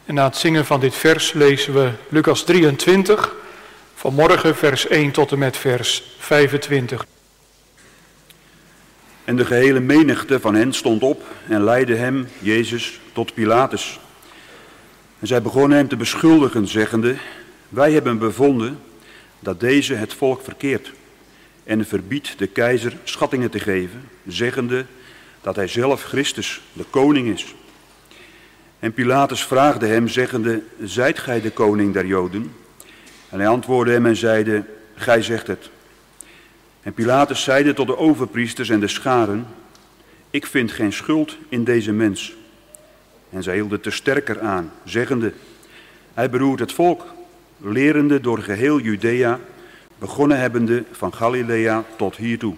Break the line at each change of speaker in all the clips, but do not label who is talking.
En na het zingen van dit vers lezen we Lucas 23, vanmorgen vers 1 tot en met vers 25.
En de gehele menigte van hen stond op en leidde hem, Jezus, tot Pilatus. En zij begonnen hem te beschuldigen, zeggende: wij hebben bevonden dat deze het volk verkeert en verbiedt de keizer schattingen te geven, zeggende dat hij zelf Christus, de koning is. En Pilatus vraagde hem, zeggende: zijt gij de koning der Joden? En hij antwoordde hem en zeide: gij zegt het. En Pilatus zeide tot de overpriesters en de scharen: ik vind geen schuld in deze mens. En zij hielden te sterker aan, zeggende: hij beroert het volk, lerende door geheel Judea, begonnen hebbende van Galilea tot hiertoe.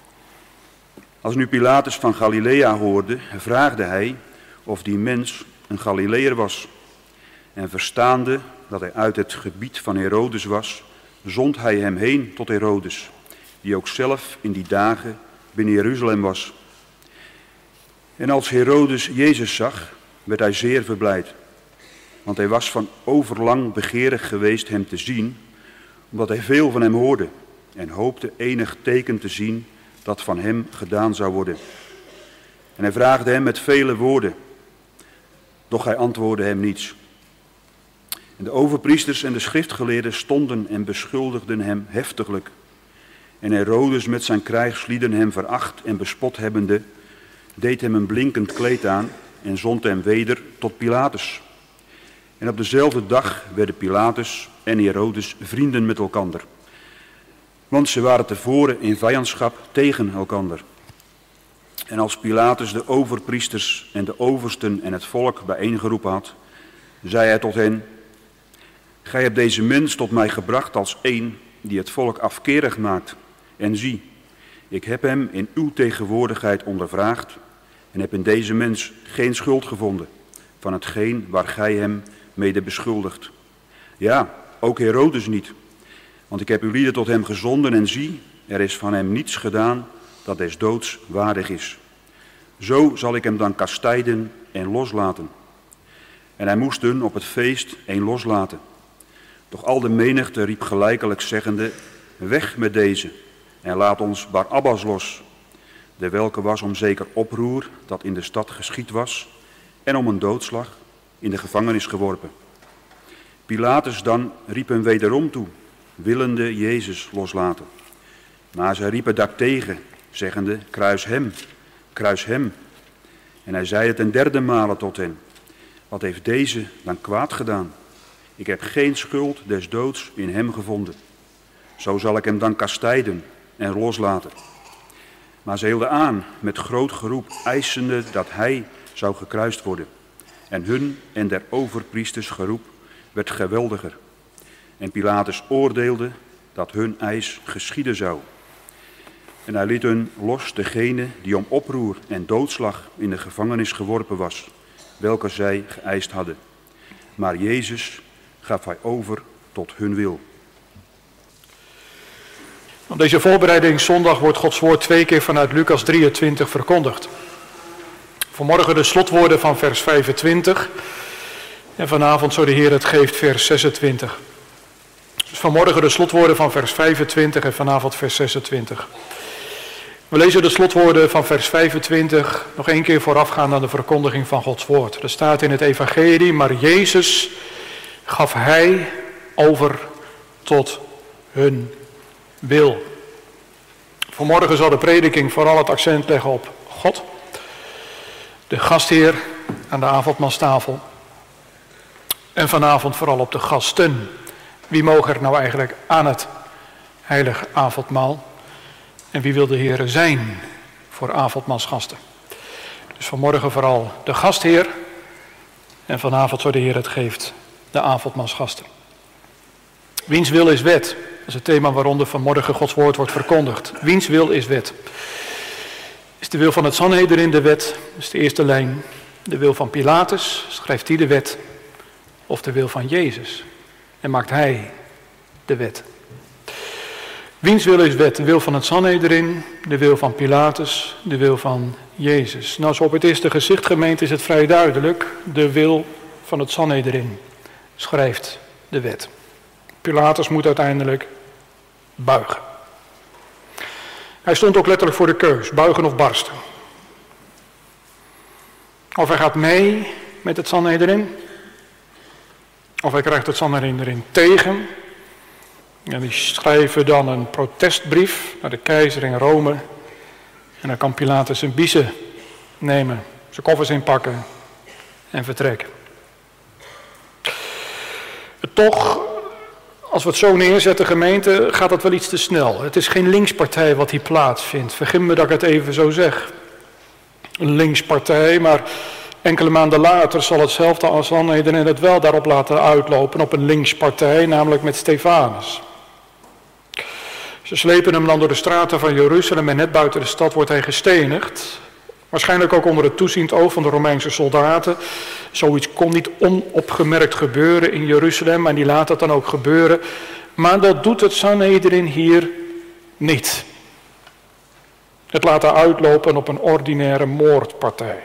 Als nu Pilatus van Galilea hoorde, vraagde hij of die mens een Galileër was. En verstaande dat hij uit het gebied van Herodes was, zond hij hem heen tot Herodes, die ook zelf in die dagen binnen Jeruzalem was. En als Herodes Jezus zag, werd hij zeer verblijd, want hij was van overlang begeerig geweest hem te zien, omdat hij veel van hem hoorde en hoopte enig teken te zien dat van hem gedaan zou worden. En hij vraagde hem met vele woorden, doch hij antwoordde hem niets. En de overpriesters en de schriftgeleerden stonden en beschuldigden hem heftiglijk. En Herodes met zijn krijgslieden hem veracht en bespot hebbende, deed hem een blinkend kleed aan en zond hem weder tot Pilatus. En op dezelfde dag werden Pilatus en Herodes vrienden met elkander. Want ze waren tevoren in vijandschap tegen elkander. En als Pilatus de overpriesters en de oversten en het volk bijeengeroepen had, zei hij tot hen: gij hebt deze mens tot mij gebracht als een die het volk afkerig maakt. En zie, ik heb hem in uw tegenwoordigheid ondervraagd en heb in deze mens geen schuld gevonden van hetgeen waar gij hem mede beschuldigt. Ja, ook Herodes niet, want ik heb uw lieden tot hem gezonden en zie, er is van hem niets gedaan dat des doods waardig is. Zo zal ik hem dan kastijden en loslaten. En hij moest hun op het feest een loslaten. Doch al de menigte riep gelijkelijk zeggende: weg met deze en laat ons Barabbas los, de welke was om zeker oproer dat in de stad geschied was en om een doodslag in de gevangenis geworpen. Pilatus dan riep hem wederom toe, willende Jezus loslaten. Maar zij riepen daartegen, zeggende: kruis hem, kruis hem. En hij zei het 3e male tot hen: wat heeft deze dan kwaad gedaan? Ik heb geen schuld des doods in hem gevonden. Zo zal ik hem dan kastijden en loslaten. Maar ze hielden aan met groot geroep, eisende dat hij zou gekruist worden. En hun en der overpriesters geroep werd geweldiger. En Pilatus oordeelde dat hun eis geschieden zou. En hij liet hun los degene die om oproer en doodslag in de gevangenis geworpen was, welke zij geëist hadden. Maar Jezus gaf hij over tot hun wil.
Op deze voorbereidingszondag wordt Gods woord 2 keer vanuit Lucas 23 verkondigd. Vanmorgen de slotwoorden van vers 25 en vanavond, zo de Heer het geeft, vers 26. Dus vanmorgen de slotwoorden van vers 25 en vanavond vers 26. We lezen de slotwoorden van vers 25 nog 1 keer voorafgaand aan de verkondiging van Gods woord. Er staat in het evangelie: maar Jezus gaf hij over tot hun wil. Vanmorgen zal de prediking vooral het accent leggen op God, de gastheer aan de avondmaalstafel. En vanavond vooral op de gasten. Wie mogen er nou eigenlijk aan het heilige avondmaal? En wie wil de Heer zijn voor avondmaalsgasten? Dus vanmorgen vooral de gastheer. En vanavond, zo de Heer het geeft, de avondmaalsgasten. Wiens wil is wet? Dat is het thema waaronder vanmorgen Gods woord wordt verkondigd. Wiens wil is wet? Is de wil van het Sanhedrin de wet? Dat is de eerste lijn. De wil van Pilatus, schrijft hij de wet? Of de wil van Jezus? En maakt hij de wet? Wiens wil is wet? De wil van het Sanhedrin, de wil van Pilatus, de wil van Jezus. Nou, zo op het eerste gezicht, gemeente, is het vrij duidelijk. De wil van het Sanhedrin schrijft de wet. Pilatus moet uiteindelijk buigen. Hij stond ook letterlijk voor de keus, buigen of barsten. Of hij gaat mee met het Sanhedrin, of hij krijgt het Sanhedrin tegen. En die schrijven dan een protestbrief naar de keizer in Rome. En dan kan Pilatus zijn biezen nemen, zijn koffers inpakken en vertrekken. Toch, als we het zo neerzetten, gemeente, gaat het wel iets te snel. Het is geen linkspartij wat hier plaatsvindt. Vergeef me dat ik het even zo zeg. Een linkspartij, maar enkele maanden later zal hetzelfde als Sanhedrin het wel daarop laten uitlopen op een linkspartij, namelijk met Stefanus. Ze slepen hem dan door de straten van Jeruzalem en net buiten de stad wordt hij gestenigd. Waarschijnlijk ook onder het toeziend oog van de Romeinse soldaten. Zoiets kon niet onopgemerkt gebeuren in Jeruzalem en die laat het dan ook gebeuren. Maar dat doet het Sanhedrin hier niet. Het laten uitlopen op een ordinaire moordpartij.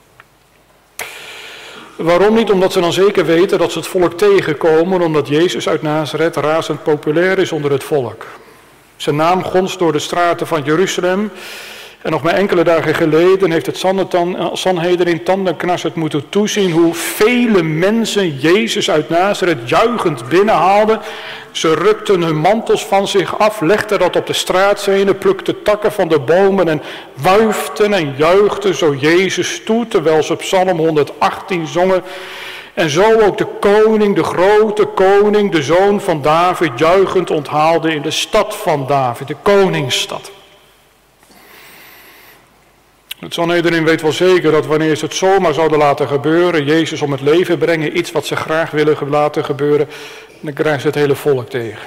Waarom niet? Omdat ze dan zeker weten dat ze het volk tegenkomen, omdat Jezus uit Nazareth razend populair is onder het volk. Zijn naam gonst door de straten van Jeruzalem. En nog maar enkele dagen geleden heeft het Sanhedrin tandenknarsend moeten toezien hoe vele mensen Jezus uit Nazareth juichend binnenhaalden. Ze rukten hun mantels van zich af, legden dat op de straatzenen, plukten takken van de bomen en wuiften en juichten zo Jezus toe, terwijl ze Psalm 118 zongen. En zo ook de koning, de grote koning, de zoon van David, juichend onthaalde in de stad van David, de koningsstad. Het Sanhedrin weet wel zeker dat wanneer ze het zomaar zouden laten gebeuren, Jezus om het leven brengen, iets wat ze graag willen laten gebeuren, dan krijgen ze het hele volk tegen.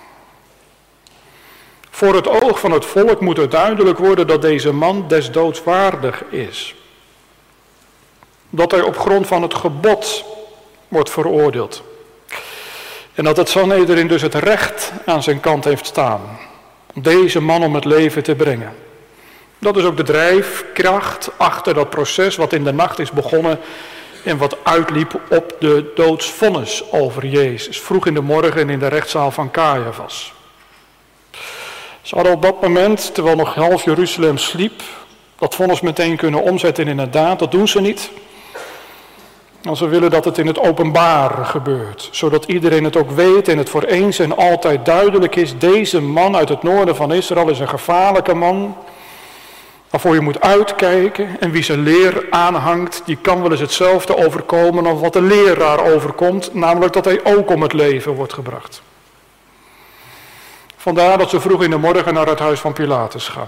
Voor het oog van het volk moet het duidelijk worden dat deze man des doods waardig is. Dat hij op grond van het gebod wordt veroordeeld. En dat het Sanhedrin dus het recht aan zijn kant heeft staan om deze man om het leven te brengen. Dat is ook de drijfkracht achter dat proces wat in de nacht is begonnen en wat uitliep op de doodsvonnis over Jezus. Vroeg in de morgen in de rechtszaal van Caiaphas. Ze hadden op dat moment, terwijl nog half Jeruzalem sliep, dat vonnis meteen kunnen omzetten in een daad. Dat doen ze niet. En ze willen dat het in het openbaar gebeurt, zodat iedereen het ook weet en het voor eens en altijd duidelijk is. Deze man uit het noorden van Israël is een gevaarlijke man, waarvoor je moet uitkijken. En wie zijn leer aanhangt, die kan wel eens hetzelfde overkomen als wat de leraar overkomt, namelijk dat hij ook om het leven wordt gebracht. Vandaar dat ze vroeg in de morgen naar het huis van Pilatus gaan.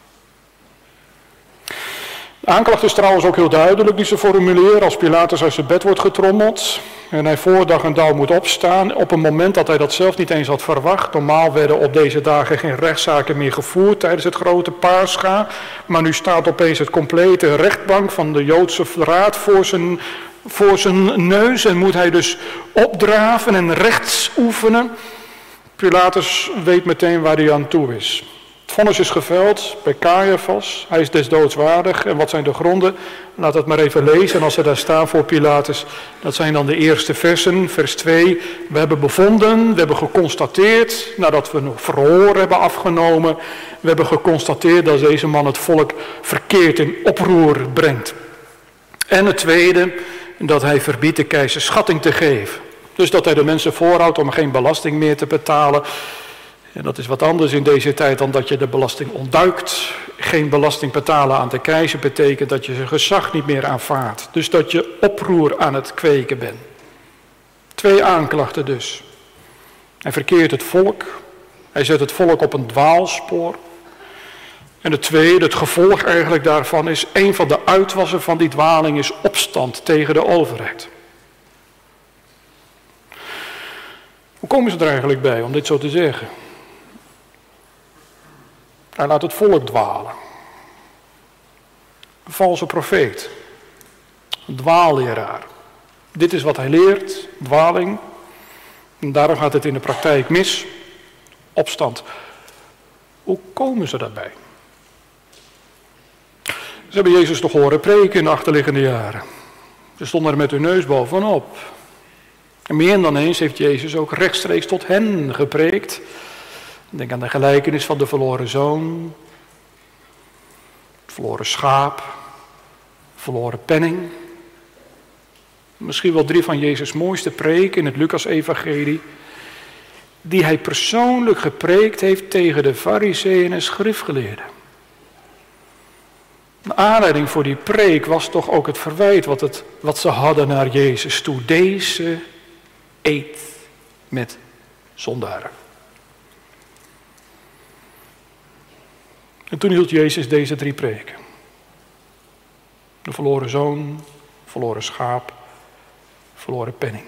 De aanklacht is trouwens ook heel duidelijk die ze formuleren als Pilatus uit zijn bed wordt getrommeld en hij voor dag en dauw moet opstaan op een moment dat hij dat zelf niet eens had verwacht. Normaal werden op deze dagen geen rechtszaken meer gevoerd tijdens het grote Pascha, maar nu staat opeens het complete rechtbank van de Joodse raad voor zijn neus en moet hij dus opdraven en rechts oefenen. Pilatus weet meteen waar hij aan toe is. Het vonnis is geveld bij Caiaphas. Hij is des doods waardig. En wat zijn de gronden? Laat het maar even lezen. En als ze daar staan voor Pilatus, dat zijn dan de eerste versen. Vers 2. We hebben bevonden, we hebben geconstateerd, nadat we nog verhoor hebben afgenomen, we hebben geconstateerd dat deze man het volk verkeerd in oproer brengt. En het tweede, dat hij verbiedt de keizer schatting te geven. Dus dat hij de mensen voorhoudt om geen belasting meer te betalen. En dat is wat anders in deze tijd dan dat je de belasting ontduikt. Geen belasting betalen aan de keizer betekent dat je zijn gezag niet meer aanvaardt. Dus dat je oproer aan het kweken bent. 2 aanklachten dus. Hij verkeert het volk. Hij zet het volk op een dwaalspoor. En het tweede, het gevolg eigenlijk daarvan is, een van de uitwassen van die dwaling is opstand tegen de overheid. Hoe komen ze er eigenlijk bij om dit zo te zeggen? Hij laat het volk dwalen. Een valse profeet. Een dwaalleraar. Dit is wat hij leert, dwaling. En daarom gaat het in de praktijk mis. Opstand. Hoe komen ze daarbij? Ze hebben Jezus toch horen preken in de achterliggende jaren. Ze stonden er met hun neus bovenop. En meer dan eens heeft Jezus ook rechtstreeks tot hen gepreekt. Denk aan de gelijkenis van de verloren zoon, het verloren schaap, verloren penning. Misschien wel 3 van Jezus' mooiste preken in het Lucas-evangelie, die hij persoonlijk gepreekt heeft tegen de Farizeeën en schriftgeleerden. De aanleiding voor die preek was toch ook het verwijt wat ze hadden naar Jezus toe. Deze eet met zondaren. En toen hield Jezus deze 3 preken. De verloren zoon, verloren schaap, verloren penning.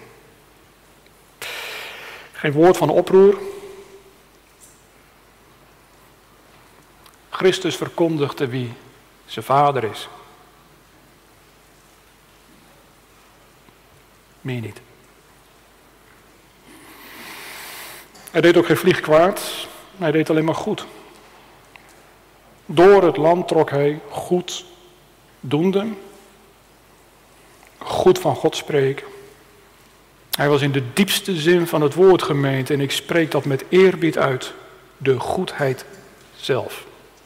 Geen woord van oproer. Christus verkondigde wie zijn vader is. Meer niet. Hij deed ook geen vlieg kwaad. Hij deed alleen maar goed. Door het land trok hij goed doende. Goed van God spreken. Hij was in de diepste zin van het woord gemeend. En ik spreek dat met eerbied uit. De goedheid zelf.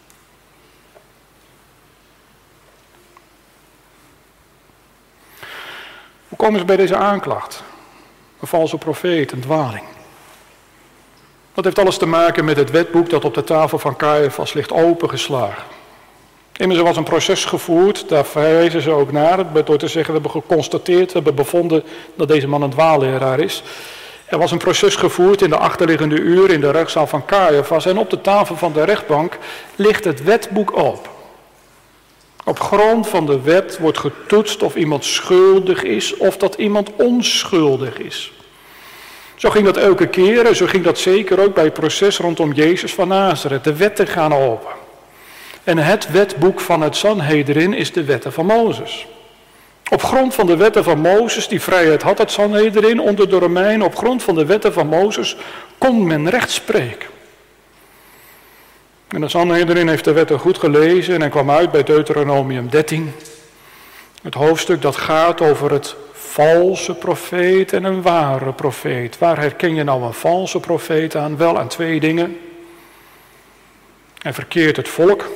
Hoe komen ze bij deze aanklacht? Een valse profeet, een dwaling. Dat heeft alles te maken met het wetboek dat op de tafel van Caiaphas ligt opengeslagen. Immers er was een proces gevoerd, daar verwijzen ze ook naar, door te zeggen we hebben geconstateerd, we hebben bevonden dat deze man een dwaalleraar is. Er was een proces gevoerd in de achterliggende uren in de rechtszaal van Caiaphas en op de tafel van de rechtbank ligt het wetboek open. Op grond van de wet wordt getoetst of iemand schuldig is of dat iemand onschuldig is. Zo ging dat elke keer en zo ging dat zeker ook bij het proces rondom Jezus van Nazareth. De wetten gaan open. En het wetboek van het Sanhedrin is de wetten van Mozes. Op grond van de wetten van Mozes, die vrijheid had het Sanhedrin onder de Romeinen, op grond van de wetten van Mozes kon men recht spreken. En de Sanhedrin heeft de wetten goed gelezen en hij kwam uit bij Deuteronomium 13. Het hoofdstuk dat gaat over het valse profeet en een ware profeet. Waar herken je nou een valse profeet aan? Wel aan 2 dingen. Hij verkeert het volk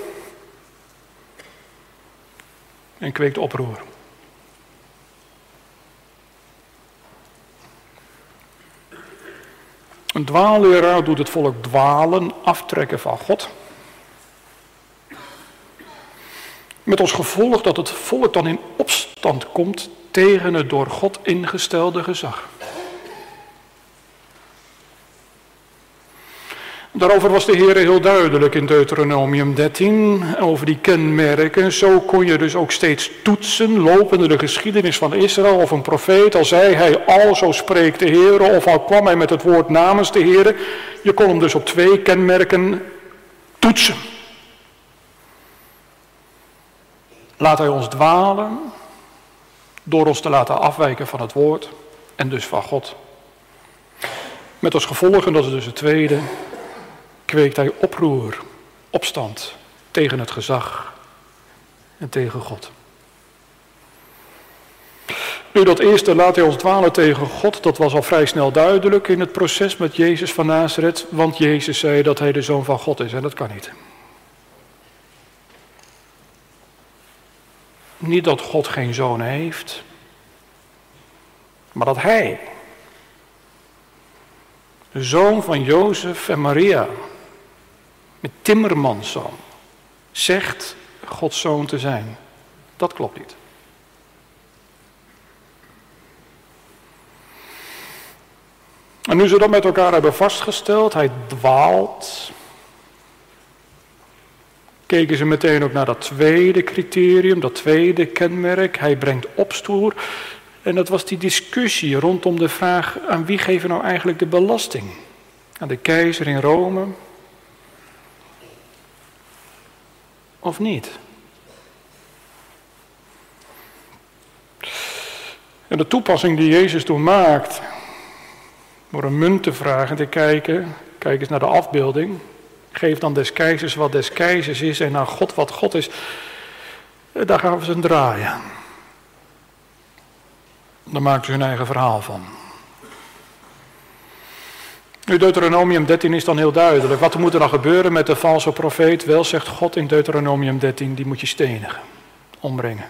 en kweekt oproer. Een dwaalleraar doet het volk dwalen, aftrekken van God. Met als gevolg dat het volk dan in opstand komt tegen het door God ingestelde gezag. Daarover was de Heer heel duidelijk in Deuteronomium 13, over die kenmerken. Zo kon je dus ook steeds toetsen, lopende de geschiedenis van Israël of een profeet. Al zei hij, al zo spreekt de Heer, of al kwam hij met het woord namens de Heer. Je kon hem dus op 2 kenmerken toetsen. Laat hij ons dwalen, door ons te laten afwijken van het woord en dus van God. Met als gevolg, en dat is dus het tweede, kweekt hij oproer, opstand tegen het gezag en tegen God. Nu dat eerste, laat hij ons dwalen tegen God, dat was al vrij snel duidelijk in het proces met Jezus van Nazareth, want Jezus zei dat hij de Zoon van God is en dat kan niet. Niet dat God geen zoon heeft, maar dat hij, de zoon van Jozef en Maria, met timmermanszoon, zegt Gods zoon te zijn. Dat klopt niet. En nu ze dat met elkaar hebben vastgesteld, hij dwaalt, keken ze meteen ook naar dat tweede criterium, dat tweede kenmerk. Hij brengt opstoer. En dat was die discussie rondom de vraag, aan wie geven nou eigenlijk de belasting? Aan de keizer in Rome? Of niet? En de toepassing die Jezus toen maakt, door een munt te vragen, te kijken, kijk eens naar de afbeelding. Geef dan des keizers wat des keizers is en aan God wat God is. Daar gaven ze een draai aan. Daar maken ze hun eigen verhaal van. Nu, Deuteronomium 13 is dan heel duidelijk. Wat moet er dan gebeuren met de valse profeet? Wel, zegt God in Deuteronomium 13, die moet je stenigen, ombrengen.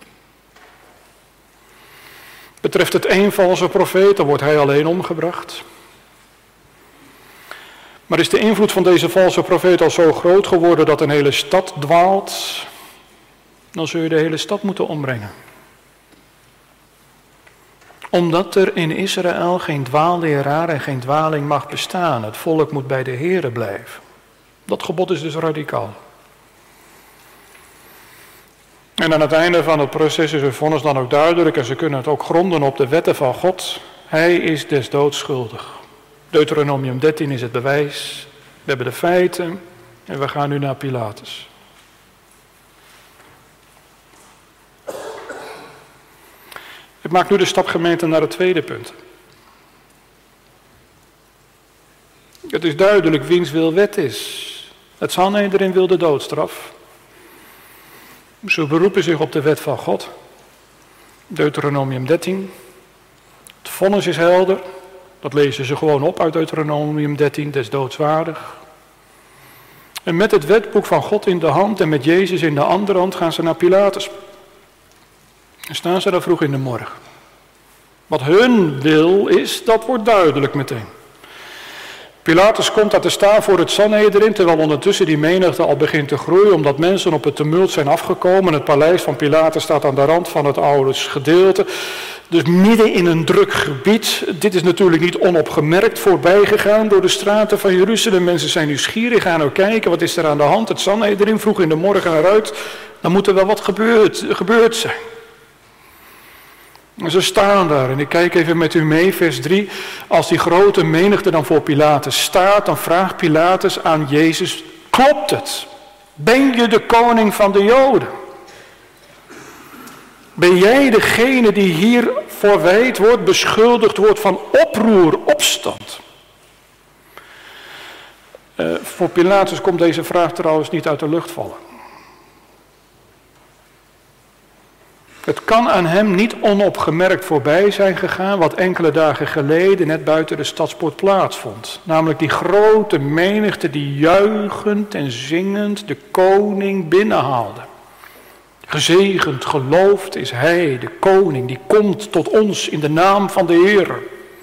Betreft het één valse profeet, dan wordt hij alleen omgebracht. Maar is de invloed van deze valse profeet al zo groot geworden dat een hele stad dwaalt, dan zul je de hele stad moeten ombrengen. Omdat er in Israël geen dwaalleraar en geen dwaling mag bestaan. Het volk moet bij de Here blijven. Dat gebod is dus radicaal. En aan het einde van het proces is hun vonnis dan ook duidelijk en ze kunnen het ook gronden op de wetten van God. Hij is des doods schuldig. Deuteronomium 13 is het bewijs. We hebben de feiten en we gaan nu naar Pilatus. Ik maak nu de stap, gemeente, naar het tweede punt. Het is duidelijk wiens wil wet is. Het Sanhedrin wil de doodstraf. Ze beroepen zich op de wet van God. Deuteronomium 13. Het vonnis is helder. Dat lezen ze gewoon op uit Deuteronomium 13, des doodswaardig. En met het wetboek van God in de hand en met Jezus in de andere hand gaan ze naar Pilatus. En staan ze daar vroeg in de morgen. Wat hun wil is, dat wordt duidelijk meteen. Pilatus komt daar te staan voor het Sanhedrin, terwijl ondertussen die menigte al begint te groeien, omdat mensen op het tumult zijn afgekomen. Het paleis van Pilatus staat aan de rand van het oude gedeelte, dus midden in een druk gebied. Dit is natuurlijk niet onopgemerkt voorbij gegaan door de straten van Jeruzalem. Mensen zijn nieuwsgierig, gaan ook kijken, wat is er aan de hand? Het Sanhedrin vroeg in de morgen eruit, dan moet er wel wat gebeurd zijn. En ze staan daar, en ik kijk even met u mee, vers 3. Als die grote menigte dan voor Pilatus staat, dan vraagt Pilatus aan Jezus, klopt het? Ben je de koning van de Joden? Ben jij degene die hier verwijt wordt, beschuldigd wordt van oproer, opstand? Voor Pilatus komt deze vraag trouwens niet uit de lucht vallen. Het kan aan hem niet onopgemerkt voorbij zijn gegaan wat enkele dagen geleden net buiten de stadspoort plaatsvond. Namelijk die grote menigte die juichend en zingend de koning binnenhaalde. Gezegend, geloofd is hij, de koning, die komt tot ons in de naam van de Heer.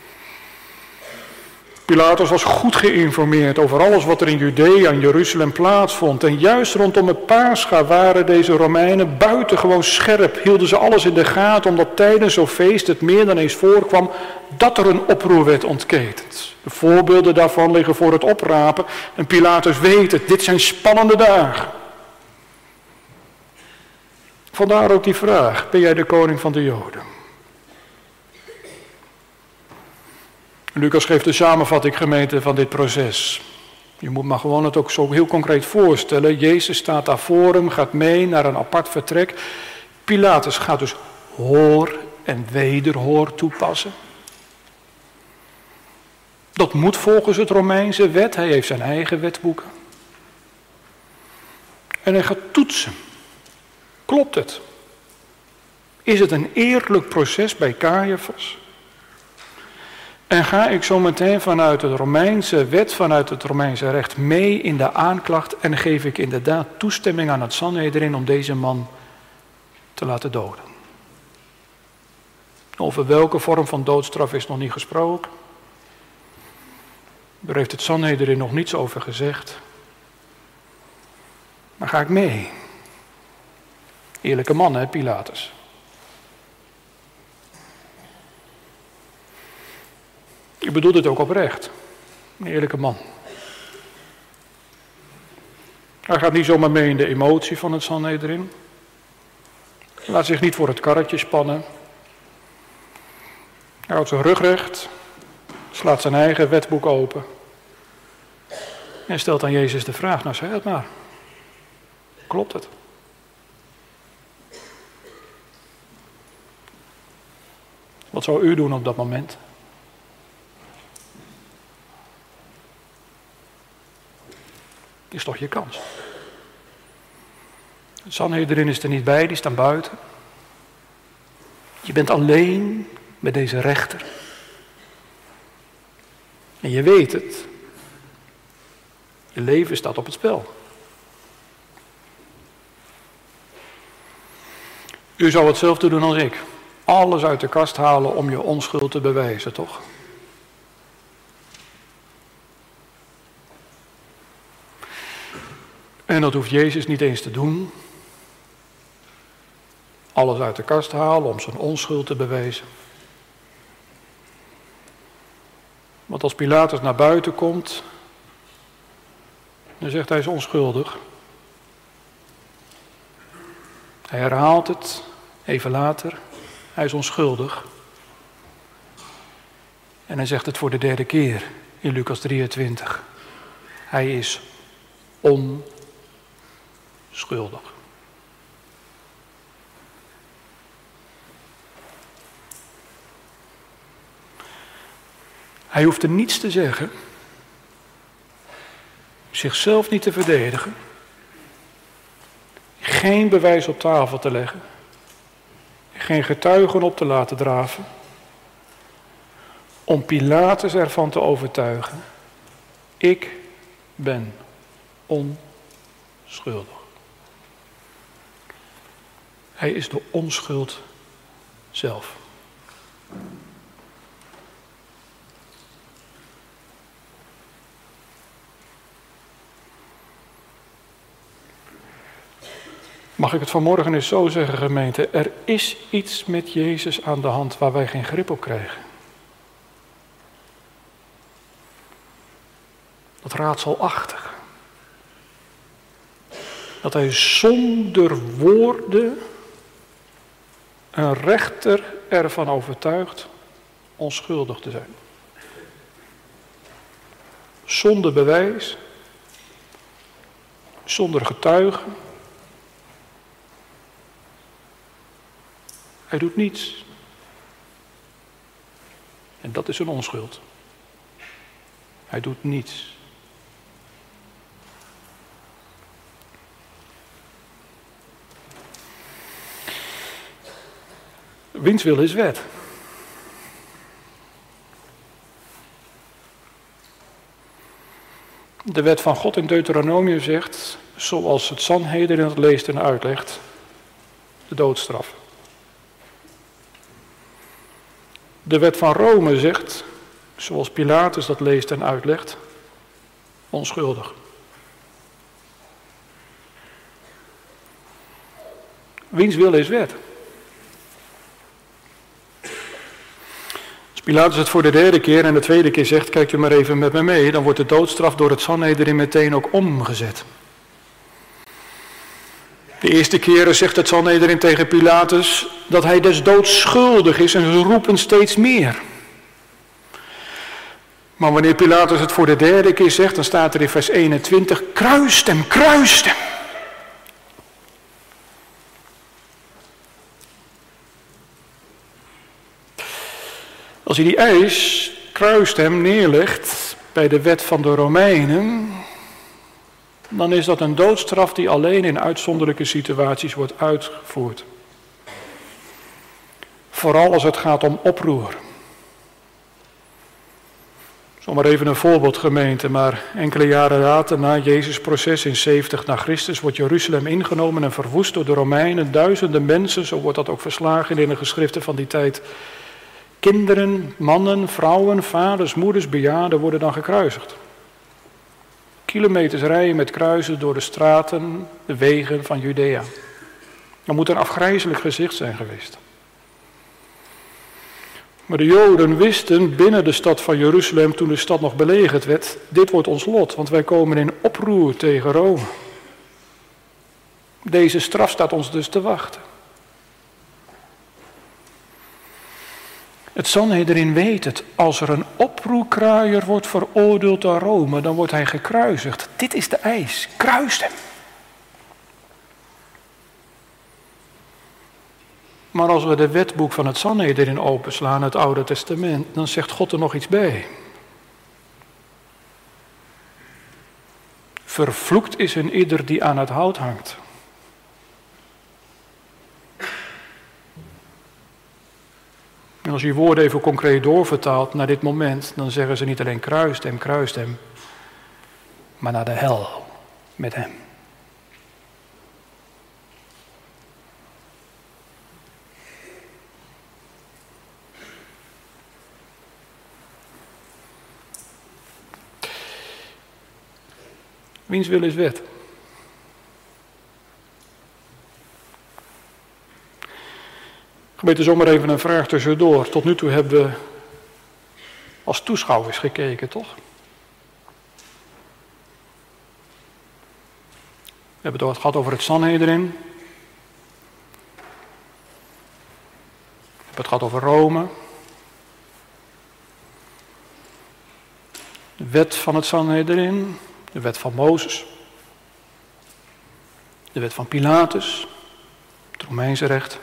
Pilatus was goed geïnformeerd over alles wat er in Judea en Jeruzalem plaatsvond. En juist rondom het Pascha waren deze Romeinen buitengewoon scherp. Hielden ze alles in de gaten, omdat tijdens zo'n feest het meer dan eens voorkwam dat er een oproer werd ontketend. De voorbeelden daarvan liggen voor het oprapen. En Pilatus weet het, dit zijn spannende dagen. Vandaar ook die vraag, ben jij de koning van de Joden? Lucas geeft de samenvatting, gemeente, van dit proces. Je moet maar gewoon het ook zo heel concreet voorstellen. Jezus staat daar voor hem, gaat mee naar een apart vertrek. Pilatus gaat dus hoor en wederhoor toepassen. Dat moet volgens het Romeinse wet. Hij heeft zijn eigen wetboeken. En hij gaat toetsen. Klopt het? Is het een eerlijk proces bij Caiaphas? En ga ik zo meteen vanuit het Romeinse wet, vanuit het Romeinse recht mee in de aanklacht en geef ik inderdaad toestemming aan het Sanhedrin om deze man te laten doden. Over welke vorm van doodstraf is nog niet gesproken. Daar heeft het Sanhedrin nog niets over gezegd. Maar ga ik mee. Eerlijke man, hè, Pilatus. Ik bedoel dit ook oprecht. Een eerlijke man. Hij gaat niet zomaar mee in de emotie van het Sanhedrin. Laat zich niet voor het karretje spannen. Hij houdt zijn rug recht. Slaat zijn eigen wetboek open. En stelt aan Jezus de vraag, nou zeg het maar. Klopt het? Wat zou u doen op dat moment? Is toch je kans. Het Sanhedrin is er niet bij, die staan buiten. Je bent alleen, met deze rechter. En je weet het. Je leven staat op het spel. U zou hetzelfde doen als ik. Alles uit de kast halen om je onschuld te bewijzen, toch? En dat hoeft Jezus niet eens te doen. Alles uit de kast halen om zijn onschuld te bewijzen. Want als Pilatus naar buiten komt, dan zegt hij is onschuldig. Hij herhaalt het even later. Hij is onschuldig. En hij zegt het voor de derde keer in Lucas 23. Hij is onschuldig. Hij hoeft er niets te zeggen. Zichzelf niet te verdedigen. Geen bewijs op tafel te leggen. Geen getuigen op te laten draven. Om Pilatus ervan te overtuigen. Ik ben onschuldig. Hij is de onschuld zelf. Mag ik het vanmorgen eens zo zeggen, gemeente? Er is iets met Jezus aan de hand waar wij geen grip op krijgen. Dat raadselachtig. Dat hij zonder woorden een rechter ervan overtuigt onschuldig te zijn. Zonder bewijs, zonder getuigen. Hij doet niets. En dat is een onschuld. Hij doet niets. Wiens wil is wet. De wet van God in Deuteronomium zegt, zoals het Sanhedrin het leest en uitlegt, de doodstraf. De wet van Rome zegt, zoals Pilatus dat leest en uitlegt, onschuldig. Wiens wil is wet. Als Pilatus het voor de derde keer en de tweede keer zegt, kijkt u maar even met me mee, dan wordt de doodstraf door het Sanhedrin meteen ook omgezet. De eerste keren zegt het Sanhedrin tegen Pilatus dat hij des doods schuldig is en ze roepen steeds meer. Maar wanneer Pilatus het voor de derde keer zegt, dan staat er in vers 21, kruist hem, kruist hem. Als hij die eis, kruist hem, neerlegt bij de wet van de Romeinen, dan is dat een doodstraf die alleen in uitzonderlijke situaties wordt uitgevoerd. Vooral als het gaat om oproer. Zomaar even een voorbeeld, gemeente, maar enkele jaren later, na Jezus' proces in 70 na Christus, wordt Jeruzalem ingenomen en verwoest door de Romeinen. Duizenden mensen, zo wordt dat ook verslagen in de geschriften van die tijd. Kinderen, mannen, vrouwen, vaders, moeders, bejaarden worden dan gekruisigd. Kilometers rijden met kruisen door de straten, de wegen van Judea. Dat moet een afgrijselijk gezicht zijn geweest. Maar de Joden wisten binnen de stad van Jeruzalem, toen de stad nog belegerd werd, dit wordt ons lot, want wij komen in oproer tegen Rome. Deze straf staat ons dus te wachten. Het Sanhedrin weet het, als er een oproerkruier wordt veroordeeld door Rome, dan wordt hij gekruisigd. Dit is de eis, kruist hem. Maar als we de wetboek van het Sanhedrin openslaan, het Oude Testament, dan zegt God er nog iets bij. Vervloekt is een ieder die aan het hout hangt. En als je die woorden even concreet doorvertaalt naar dit moment, dan zeggen ze niet alleen kruist hem, maar naar de hel met hem. Wiens wil is wet? Gemeente, zomaar even een vraag tussendoor. Tot nu toe hebben we als toeschouwers gekeken, toch? We hebben het gehad over het Sanhedrin. We hebben het gehad over Rome. De wet van het Sanhedrin. De wet van Mozes. De wet van Pilatus. Het Romeinse recht.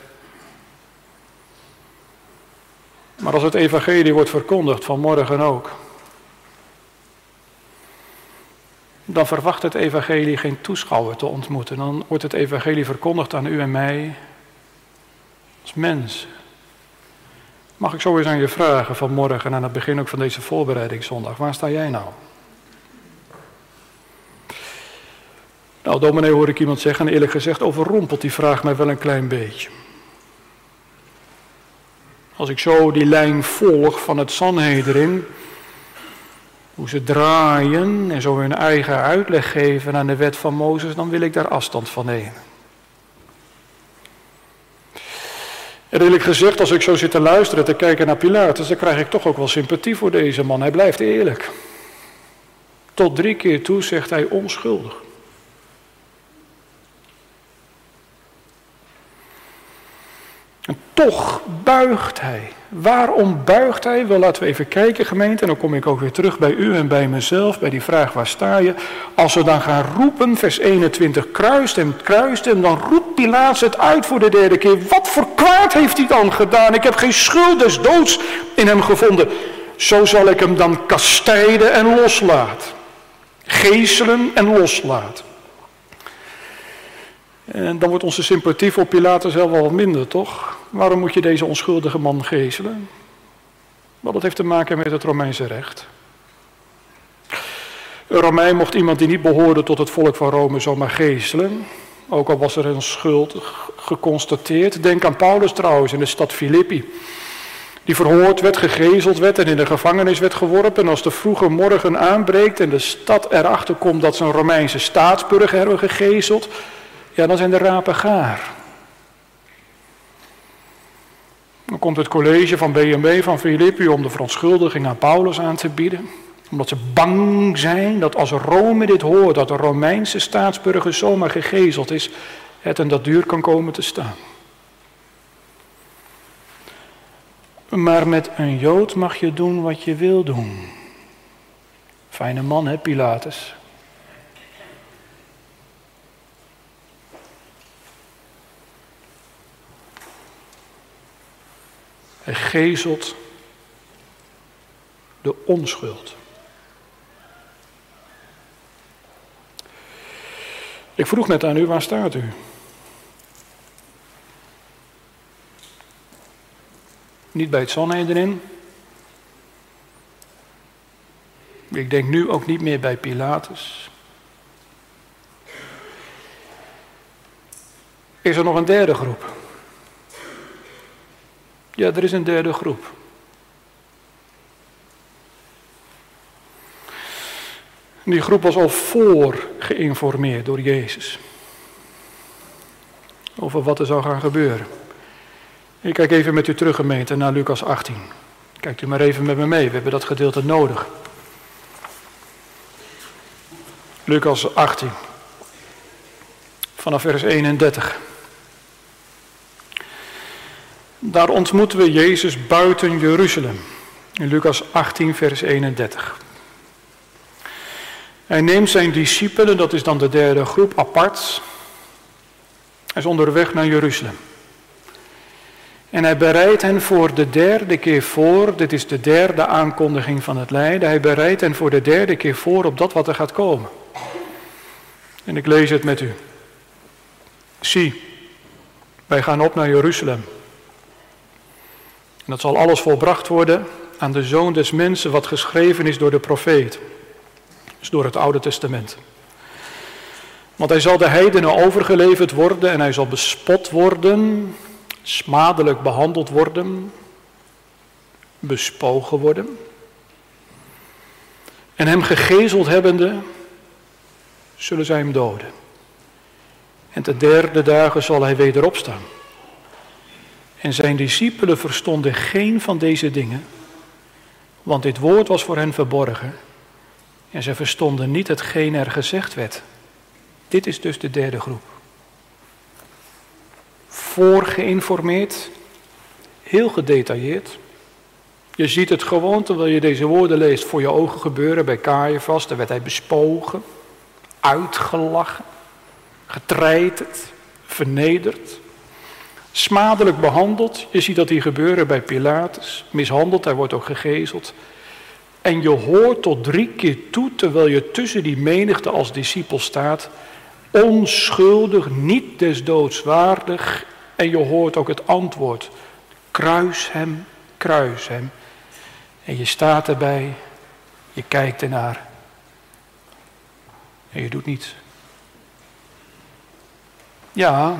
Maar als het evangelie wordt verkondigd, vanmorgen ook, dan verwacht het evangelie geen toeschouwer te ontmoeten. Dan wordt het evangelie verkondigd aan u en mij als mensen. Mag ik zo eens aan je vragen vanmorgen, aan het begin ook van deze voorbereidingszondag, waar sta jij nou? Nou, dominee, hoor ik iemand zeggen, en eerlijk gezegd overrompelt die vraag mij wel een klein beetje. Als ik zo die lijn volg van het Sanhedrin, hoe ze draaien en zo hun eigen uitleg geven aan de wet van Mozes, dan wil ik daar afstand van nemen. En eerlijk gezegd, als ik zo zit te luisteren, te kijken naar Pilatus, dan krijg ik toch ook wel sympathie voor deze man. Hij blijft eerlijk. Tot 3 keer toe zegt hij onschuldig. En toch buigt hij. Waarom buigt hij? Wel, laten we even kijken, gemeente. En dan kom ik ook weer terug bij u en bij mezelf, bij die vraag, waar sta je? Als we dan gaan roepen, vers 21, kruist hem, dan roept Pilatus het uit voor de 3e keer. Wat voor kwaad heeft hij dan gedaan? Ik heb geen schuld des doods in hem gevonden. Zo zal ik hem dan kastijden en loslaten. Geeselen en loslaten. En dan wordt onze sympathie voor Pilatus wel wat minder, toch? Waarom moet je deze onschuldige man geeselen? Wel, dat heeft te maken met het Romeinse recht. Een Romein mocht iemand die niet behoorde tot het volk van Rome zomaar geeselen. Ook al was er een schuld geconstateerd. Denk aan Paulus trouwens in de stad Filippi. Die verhoord werd, gegezeld werd en in de gevangenis werd geworpen. En als de vroege morgen aanbreekt en de stad erachter komt dat ze een Romeinse staatsburger hebben gegezeld, ja, dan zijn de rapen gaar. Dan komt het college van B&B van Filippi om de verontschuldiging aan Paulus aan te bieden. Omdat ze bang zijn dat als Rome dit hoort, dat de Romeinse staatsburger zomaar gegezeld is, het en dat duur kan komen te staan. Maar met een Jood mag je doen wat je wil doen. Fijne man, hè, Pilatus? Hij gezelt de onschuld. Ik vroeg net aan u, waar staat u? Niet bij het Sanhedrin. Ik denk nu ook niet meer bij Pilatus. Is er nog een derde groep? Ja, er is een derde groep. Die groep was al voor geïnformeerd door Jezus. Over wat er zou gaan gebeuren. Ik kijk even met u terug, gemeente, naar Lucas 18. Kijkt u maar even met me mee, we hebben dat gedeelte nodig. Lucas 18. Vanaf vers 31. Daar ontmoeten we Jezus buiten Jeruzalem. In Lucas 18, vers 31. Hij neemt zijn discipelen, dat is dan de derde groep, apart. Hij is onderweg naar Jeruzalem. En hij bereidt hen voor de 3e keer voor, dit is de 3e aankondiging van het lijden. Hij bereidt hen voor de 3e keer voor op dat wat er gaat komen. En ik lees het met u. Zie, wij gaan op naar Jeruzalem. En dat zal alles volbracht worden aan de Zoon des Mensen, wat geschreven is door de profeet. Dus door het Oude Testament. Want hij zal de heidenen overgeleverd worden en hij zal bespot worden, smadelijk behandeld worden, bespogen worden. En hem gegezeld hebbende, zullen zij hem doden. En te derde dagen zal hij weder opstaan. En zijn discipelen verstonden geen van deze dingen, want dit woord was voor hen verborgen. En zij verstonden niet hetgeen er gezegd werd. Dit is dus de derde groep. Voorgeïnformeerd, heel gedetailleerd. Je ziet het gewoon terwijl je deze woorden leest voor je ogen gebeuren bij Caiaphas. Daar werd hij bespogen, uitgelachen, getreiterd, vernederd, smadelijk behandeld. Je ziet dat hier gebeuren bij Pilatus, mishandeld, hij wordt ook gegezeld. En je hoort tot 3 keer toe, terwijl je tussen die menigte als discipel staat, onschuldig, niet des doods waardig. En je hoort ook het antwoord, kruis hem, kruis hem. En je staat erbij, je kijkt ernaar en je doet niets. Ja,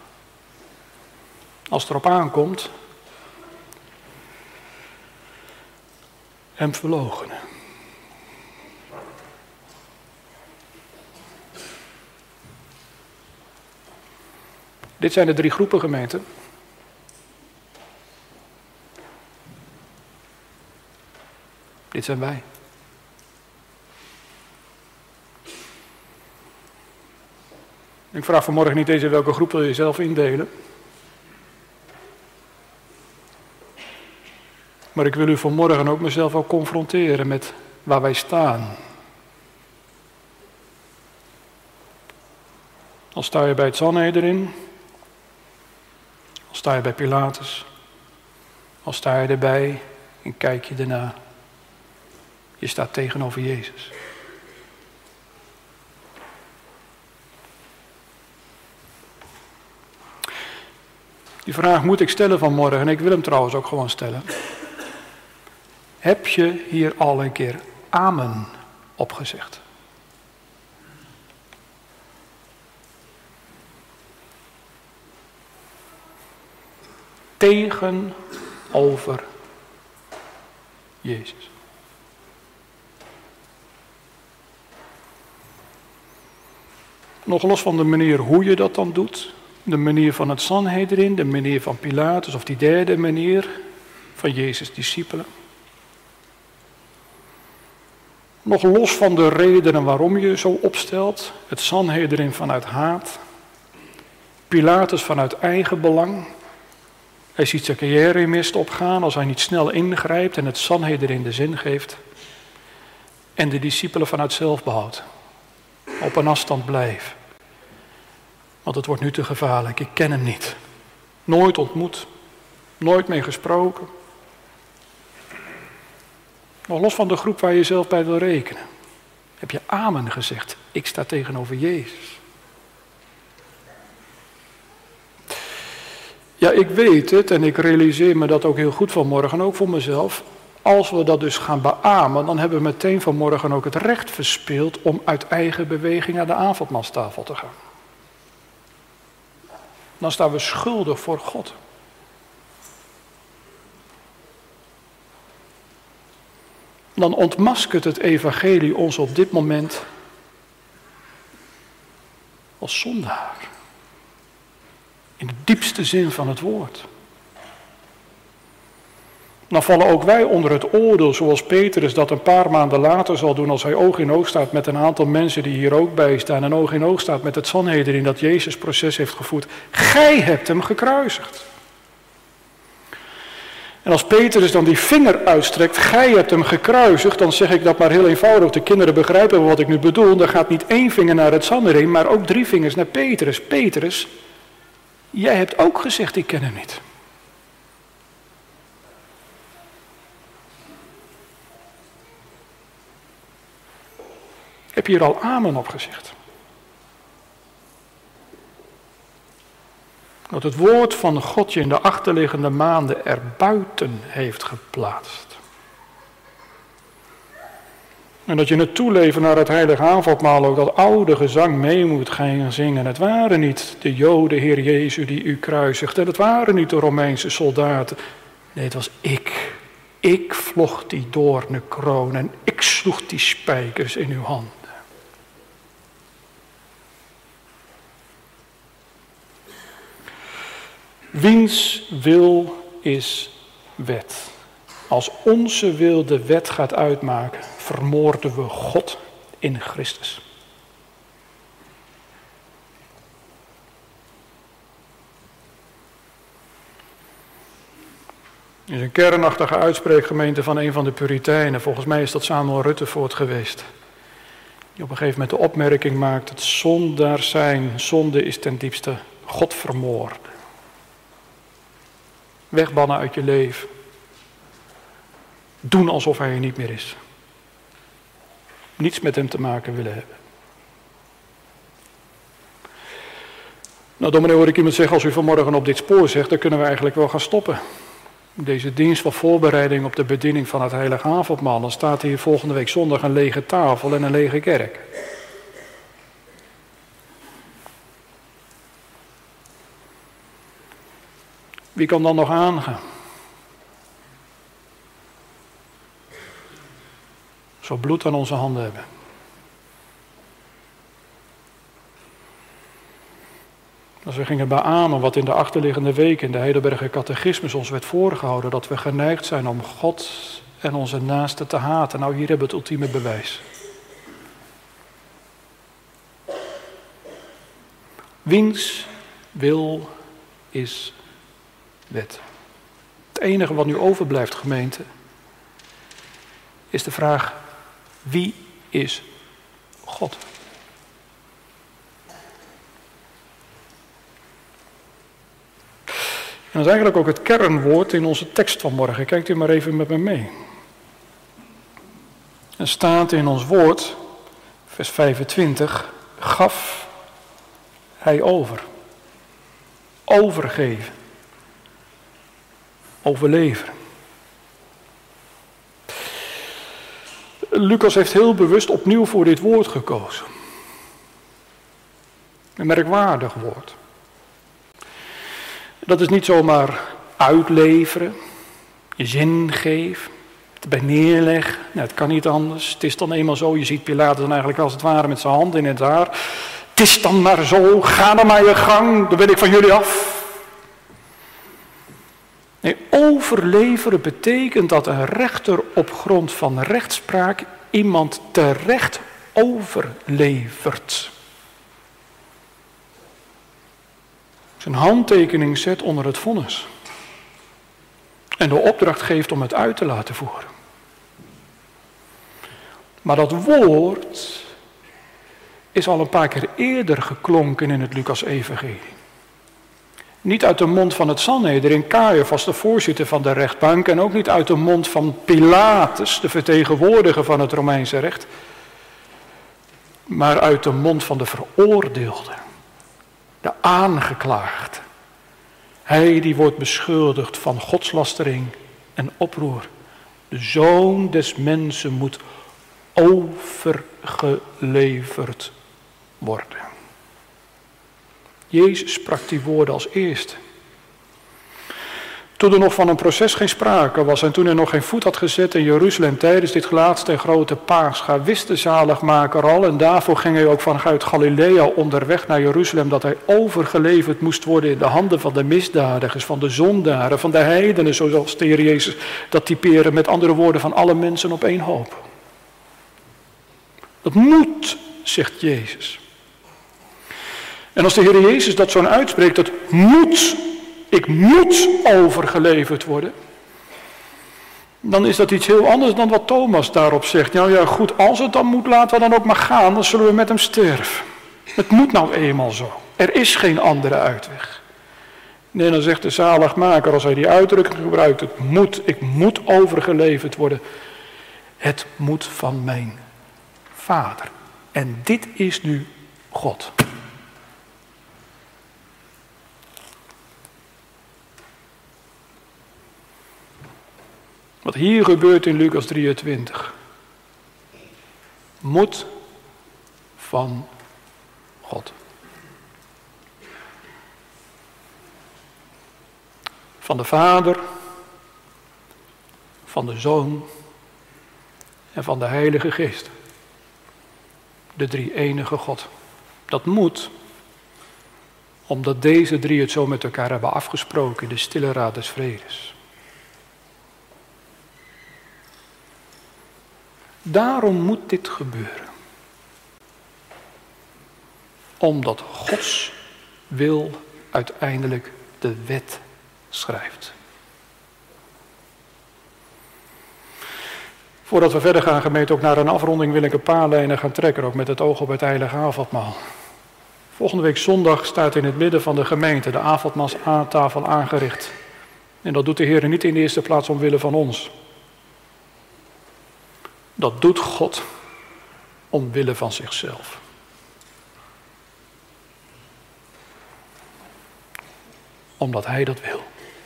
als het erop aankomt, hem verloochenen. Dit zijn de 3 groepen, gemeente. Dit zijn wij. Ik vraag vanmorgen niet eens in welke groep wil je zelf indelen. Maar ik wil u vanmorgen ook mezelf ook confronteren met waar wij staan. Al sta je bij het Sanhedrin, al sta je bij Pilatus, al sta je erbij en kijk je erna. Je staat tegenover Jezus. Die vraag moet ik stellen vanmorgen en ik wil hem trouwens ook gewoon stellen. Heb je hier al een keer amen op gezegd? Tegenover Jezus. Nog los van de manier hoe je dat dan doet, de manier van het Sanhedrin, de manier van Pilatus of die derde manier van Jezus' discipelen. Nog los van de redenen waarom je zo opstelt, het Sanhedrin vanuit haat, Pilatus vanuit eigen belang. Hij ziet zijn carrière in mist opgaan als hij niet snel ingrijpt en het Sanhedrin de zin geeft. En de discipelen vanuit zelfbehoud. Op een afstand blijven. Want het wordt nu te gevaarlijk, ik ken hem niet. Nooit ontmoet, nooit mee gesproken. Nog los van de groep waar je zelf bij wil rekenen. Heb je amen gezegd, ik sta tegenover Jezus. Ja, ik weet het en ik realiseer me dat ook heel goed vanmorgen, ook voor mezelf. Als we dat dus gaan beamen, dan hebben we meteen vanmorgen ook het recht verspeeld om uit eigen beweging naar de avondmaalstafel te gaan. Dan staan we schuldig voor God. Dan ontmaskert het evangelie ons op dit moment als zondaar. In de diepste zin van het woord. Dan vallen ook wij onder het oordeel zoals Petrus dat een paar maanden later zal doen als hij oog in oog staat met een aantal mensen die hier ook bij staan en oog in oog staat met het Sanhedrin dat Jezus proces heeft gevoerd. Gij hebt hem gekruisigd. En als Petrus dan die vinger uitstrekt, gij hebt hem gekruisigd, dan zeg ik dat maar heel eenvoudig. De kinderen begrijpen wat ik nu bedoel. Er gaat niet 1 vinger naar het Sanhedrin, maar ook 3 vingers naar Petrus. Petrus, jij hebt ook gezegd, ik ken hem niet. Heb je hier al amen op gezegd? Dat het woord van God je in de achterliggende maanden erbuiten heeft geplaatst. En dat je in het toeleven naar het heilige avondmaal ook dat oude gezang mee moet gaan zingen. Het waren niet de Joden, Heer Jezus, die u kruisigde. Het waren niet de Romeinse soldaten. Nee, het was ik. Ik vlocht die doornenkroon en ik sloeg die spijkers in uw handen. Wiens wil is wet. Als onze wil de wet gaat uitmaken, vermoorden we God in Christus. Er is een kernachtige uitspreekgemeente van een van de Puritijnen. Volgens mij is dat Samuel Ruttevoort geweest. Die op een gegeven moment de opmerking maakt: het zondaar zijn, zonde is ten diepste God vermoorden. Wegbannen uit je leven. Doen alsof hij er niet meer is. Niets met hem te maken willen hebben. Nou, dominee, hoor ik iemand zeggen: als u vanmorgen op dit spoor zegt, dan kunnen we eigenlijk wel gaan stoppen. Deze dienst van voorbereiding op de bediening van het heilige avondmaal. Dan staat hier volgende week zondag een lege tafel en een lege kerk. Wie kan dan nog aangaan? Zo bloed aan onze handen hebben. Als we gingen beamen wat in de achterliggende weken in de Heidelberger Catechismus ons werd voorgehouden, dat we geneigd zijn om God en onze naasten te haten. Nou, hier hebben we het ultieme bewijs. Wiens wil is wet. Het enige wat nu overblijft, gemeente, is de vraag: wie is God? En dat is eigenlijk ook het kernwoord in onze tekst van morgen. Kijkt u maar even met me mee. Er staat in ons woord, vers 25, gaf hij over. Overgeven. Overleveren. Lucas heeft heel bewust opnieuw voor dit woord gekozen. Een merkwaardig woord. Dat is niet zomaar uitleveren, je zin geven, erbij neerleggen. Nou, het kan niet anders. Het is dan eenmaal zo. Je ziet Pilatus dan eigenlijk als het ware met zijn hand in het haar. Het is dan maar zo. Ga dan maar je gang. Dan ben ik van jullie af. Nee, overleveren betekent dat een rechter op grond van rechtspraak iemand terecht overlevert. Zijn handtekening zet onder het vonnis. En de opdracht geeft om het uit te laten voeren. Maar dat woord is al een paar keer eerder geklonken in het Lucas-evangelie. Niet uit de mond van het Sanhedrin, Caiaphas, de voorzitter van de rechtbank, en ook niet uit de mond van Pilatus, de vertegenwoordiger van het Romeinse recht, maar uit de mond van de veroordeelde, de aangeklaagde. Hij die wordt beschuldigd van godslastering en oproer. De Zoon des Mensen moet overgeleverd worden. Jezus sprak die woorden als eerste. Toen er nog van een proces geen sprake was en toen er nog geen voet had gezet in Jeruzalem tijdens dit laatste en grote Pascha, wist de zaligmaker al, en daarvoor ging hij ook vanuit Galilea onderweg naar Jeruzalem, dat hij overgeleverd moest worden in de handen van de misdadigers, van de zondaren, van de heidenen, zoals de Heer Jezus dat typeren, met andere woorden, van alle mensen op één hoop. Dat moet, zegt Jezus. En als de Heer Jezus dat zo uitspreekt, dat moet, ik moet overgeleverd worden, dan is dat iets heel anders dan wat Thomas daarop zegt. Nou ja, goed, als het dan moet, laten we dan ook maar gaan, dan zullen we met hem sterven. Het moet nou eenmaal zo. Er is geen andere uitweg. Nee, dan zegt de zaligmaker, als hij die uitdrukking gebruikt, het moet, ik moet overgeleverd worden. Het moet van mijn Vader. En dit is nu God. Wat hier gebeurt in Lucas 23, moet van God. Van de Vader, van de Zoon en van de Heilige Geest. De drie-enige God. Dat moet, omdat deze drie het zo met elkaar hebben afgesproken in de stille raad des vredes. Daarom moet dit gebeuren. Omdat Gods wil uiteindelijk de wet schrijft. Voordat we verder gaan, gemeente, ook naar een afronding, wil ik een paar lijnen gaan trekken, ook met het oog op het heilige avondmaal. Volgende week zondag staat in het midden van de gemeente de avondmaalstafel aangericht. En dat doet de Heer niet in de eerste plaats omwille van ons. Dat doet God omwille van zichzelf. Omdat Hij dat wil.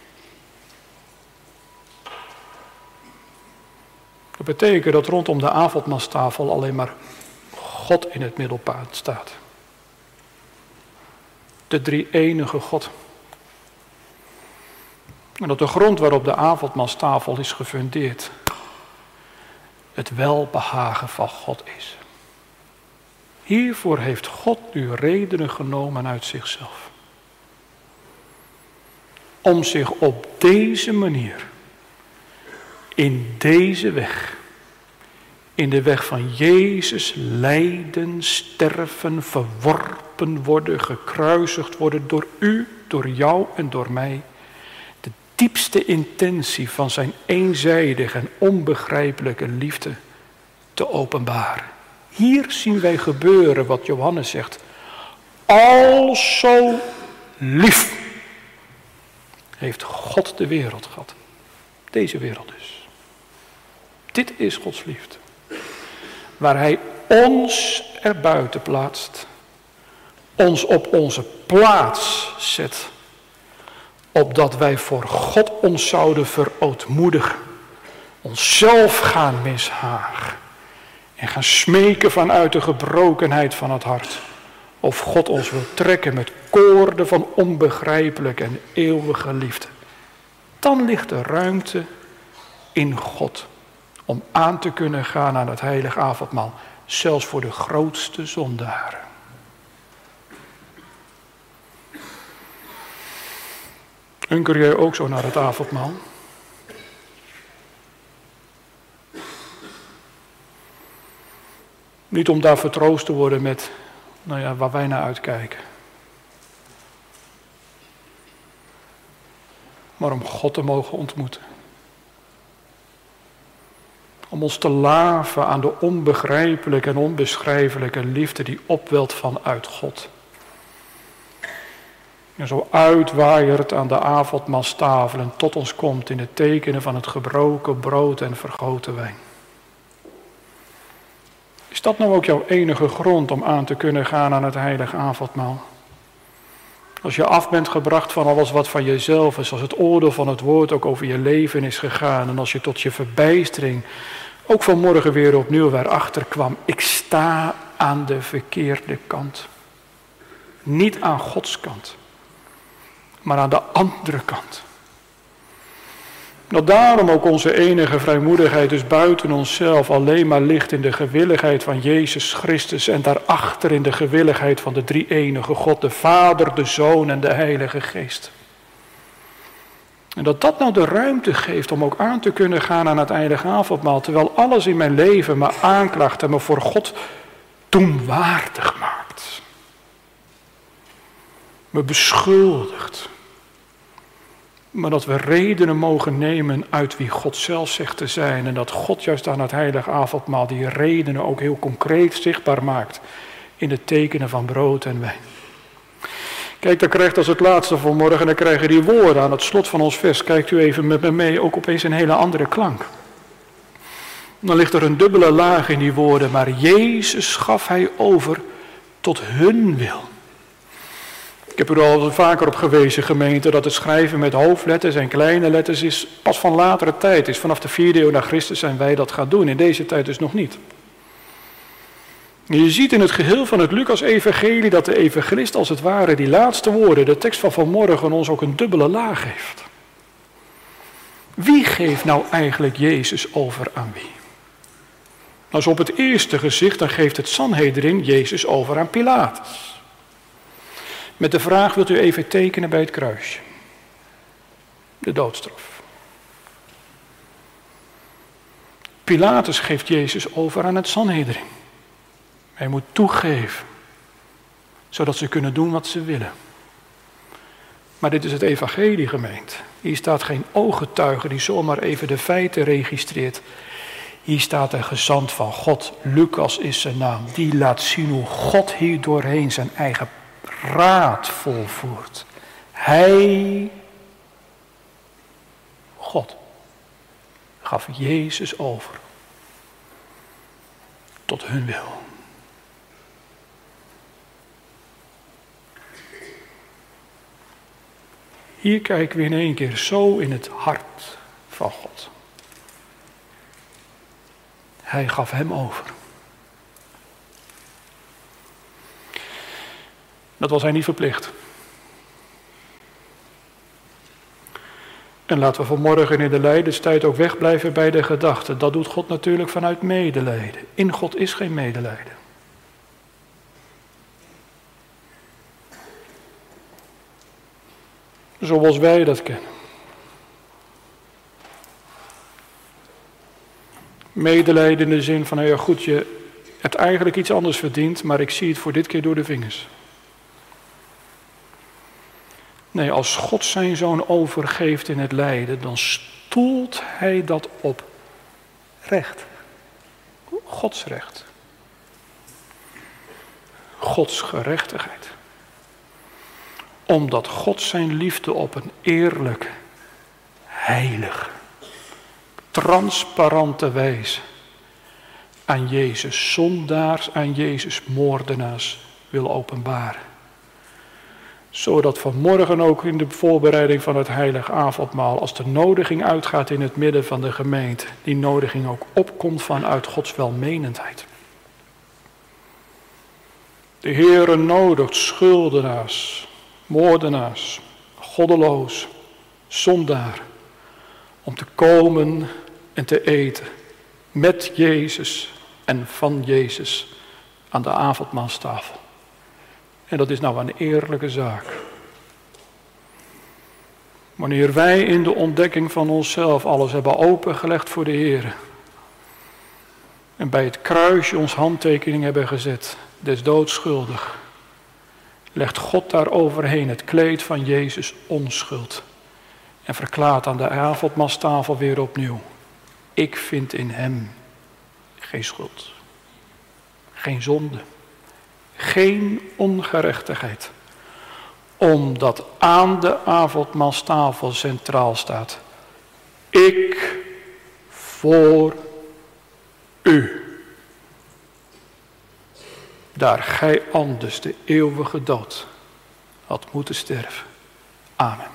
Dat betekent dat rondom de avondmaalstafel alleen maar God in het middelpunt staat. De drie-enige God. En dat de grond waarop de avondmaalstafel is gefundeerd het welbehagen van God is. Hiervoor heeft God u redenen genomen uit zichzelf. Om zich op deze manier, in deze weg, in de weg van Jezus lijden, sterven, verworpen worden, gekruisigd worden door u, door jou en door mij, de diepste intentie van zijn eenzijdige en onbegrijpelijke liefde te openbaren. Hier zien wij gebeuren wat Johannes zegt. Al zo lief heeft God de wereld gehad. Deze wereld dus. Dit is Gods liefde. Waar Hij ons erbuiten plaatst. Ons op onze plaats zet. Opdat wij voor God ons zouden verootmoedigen. Onszelf gaan mishagen. En gaan smeken vanuit de gebrokenheid van het hart. Of God ons wil trekken met koorden van onbegrijpelijke en eeuwige liefde. Dan ligt er ruimte in God. Om aan te kunnen gaan aan het heilige avondmaal. Zelfs voor de grootste zondaren. Hunker jij ook zo naar het avondmaal? Niet om daar vertroost te worden met, waar wij naar uitkijken. Maar om God te mogen ontmoeten. Om ons te laven aan de onbegrijpelijke en onbeschrijfelijke liefde die opwelt vanuit God. En zo uitwaaiert aan de avondmaalstafel en tot ons komt in het tekenen van het gebroken brood en vergoten wijn. Is dat nou ook jouw enige grond om aan te kunnen gaan aan het heilige avondmaal? Als je af bent gebracht van alles wat van jezelf is, als het oordeel van het woord ook over je leven is gegaan en als je tot je verbijstering ook vanmorgen weer opnieuw waarachter kwam, ik sta aan de verkeerde kant. Niet aan Gods kant, maar aan de andere kant. Dat daarom ook onze enige vrijmoedigheid dus buiten onszelf alleen maar ligt in de gewilligheid van Jezus Christus en daarachter in de gewilligheid van de drie-enige God, de Vader, de Zoon en de Heilige Geest. En dat dat nou de ruimte geeft om ook aan te kunnen gaan aan het heilige avondmaal, terwijl alles in mijn leven me aanklaagt en me voor God doemwaardig maakt. Me beschuldigt. Maar dat we redenen mogen nemen uit wie God zelf zegt te zijn. En dat God juist aan het heilige avondmaal die redenen ook heel concreet zichtbaar maakt. In het tekenen van brood en wijn. Kijk, dan krijgt als het laatste van morgen, dan krijgen die woorden aan het slot van ons vers. Kijkt u even met me mee, ook opeens een hele andere klank. Dan ligt er een dubbele laag in die woorden. Maar Jezus gaf Hij over tot hun wil. Ik heb er al vaker op gewezen, gemeente, dat het schrijven met hoofdletters en kleine letters is pas van latere tijd. Is vanaf de 4e eeuw na Christus zijn wij dat gaan doen. In deze tijd dus nog niet. Je ziet in het geheel van het Lucas-evangelie dat de evangelist als het ware die laatste woorden, de tekst van vanmorgen, ons ook een dubbele laag geeft. Wie geeft nou eigenlijk Jezus over aan wie? Nou, zo op het eerste gezicht, dan geeft het Sanhedrin Jezus over aan Pilatus. Met de vraag, wilt u even tekenen bij het kruisje? De doodstraf. Pilatus geeft Jezus over aan het Sanhedrin. Hij moet toegeven, zodat ze kunnen doen wat ze willen. Maar dit is het evangelie, gemeente. Hier staat geen ooggetuige die zomaar even de feiten registreert. Hier staat een gezant van God, Lucas is zijn naam. Die laat zien hoe God hier doorheen zijn eigen raad volvoert. Hij, God, gaf Jezus over tot hun wil. Hier kijken we in één keer zo in het hart van God. Hij gaf hem over. Dat was hij niet verplicht. En laten we vanmorgen in de lijdenstijd ook wegblijven bij de gedachte. Dat doet God natuurlijk vanuit medelijden. In God is geen medelijden. Zoals wij dat kennen. Medelijden in de zin van, nou ja goed, je hebt eigenlijk iets anders verdiend, maar ik zie het voor dit keer door de vingers. Nee, als God zijn zoon overgeeft in het lijden, dan stoelt hij dat op recht. Gods recht. Gods gerechtigheid. Omdat God zijn liefde op een eerlijke, heilige, transparante wijze aan Jezus zondaars, aan Jezus moordenaars wil openbaren. Zodat vanmorgen ook in de voorbereiding van het heilige avondmaal, als de nodiging uitgaat in het midden van de gemeente, die nodiging ook opkomt vanuit Gods welmenendheid. De Heere nodigt schuldenaars, moordenaars, goddeloos, zondaar, om te komen en te eten met Jezus en van Jezus aan de avondmaalstafel. En dat is nou een eerlijke zaak. Wanneer wij in de ontdekking van onszelf alles hebben opengelegd voor de Heer. En bij het kruisje ons handtekening hebben gezet, des doods schuldig. Legt God daar overheen het kleed van Jezus onschuld. En verklaart aan de avondmaalstafel weer opnieuw. Ik vind in hem geen schuld. Geen zonde. Geen ongerechtigheid. Omdat aan de avondmaalstafel centraal staat. Ik voor u. Daar gij anders de eeuwige dood had moeten sterven. Amen.